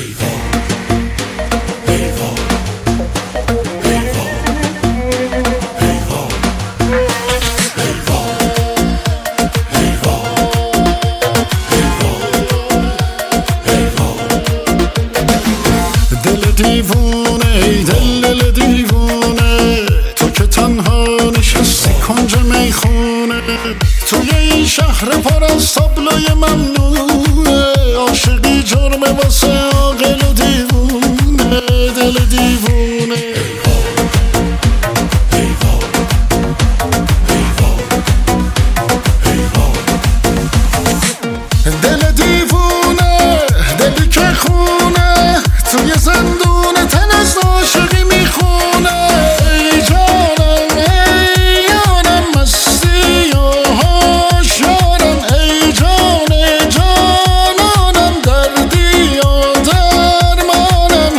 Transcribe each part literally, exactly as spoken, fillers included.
دیوونه ای دل دل دیوونه، تو که تنها نشستی کنج میخونه، توی این شهر پر از تابلوی ممنوعه، عاشقی جرمه واسه عاقل و دیوونه، دل دیوونه. دل دیوونه دلی که خونه، توی زندون تن از عاشقی میخونه، ای جانم ای یارم مستی و هوشیارم، ای جان جانانم دردی و درمانم.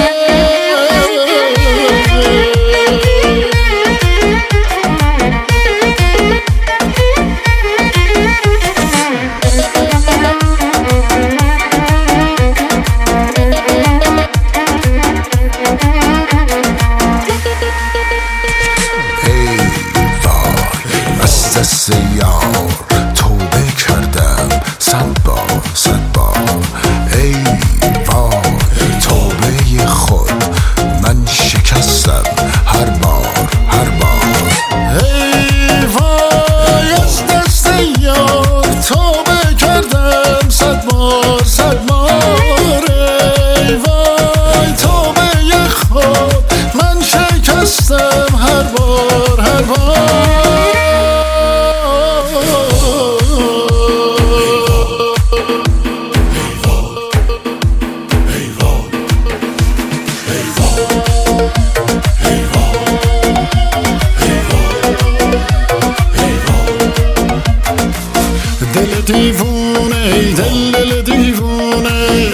دست یار توبه کردم صد بار صد بار، ای وای توبه خود من شکستم هر بار هر بار. ای وای از دست یار توبه کردم صد بار صد بار، ای وای توبه خود من شکستم هر بار هر بار. دل دیوونه ای دل دل دیوونه،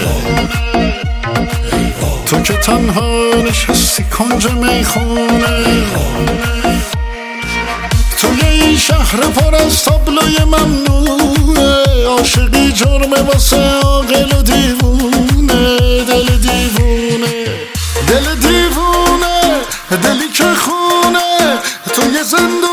تو که تنها نشستی کنج میخونه، توی این شهر پر از تابلوی ممنوعه، عاشقی جرمه واسه عاقل و دیوونه، دل دیوونه. دل دیوونه دلی که خونه، توی زندون